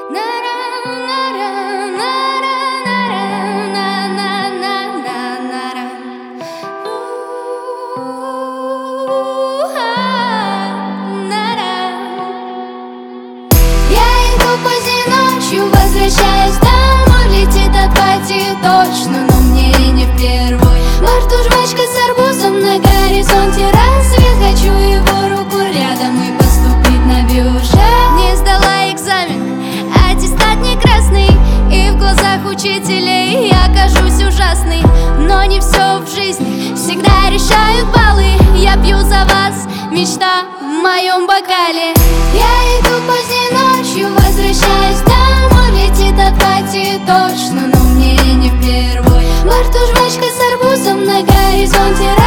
Возвращаясь домой, летит от пати точно, но мне не впервой. Во рту жвачка с арбузом, на горизонте рассвет. Хочу его руку рядом и поступить на бюджет. Не сдала экзамен, аттестат не красный, и в глазах учителей я кажусь ужасной. Но не все в жизни всегда решают баллы. Я пью за вас, мечта в моем бокале. Я иду поздней ночью, возвращаясь домой, летит от пати точно, но мне не впервой. Во рту жвачка с арбузом, на горизонте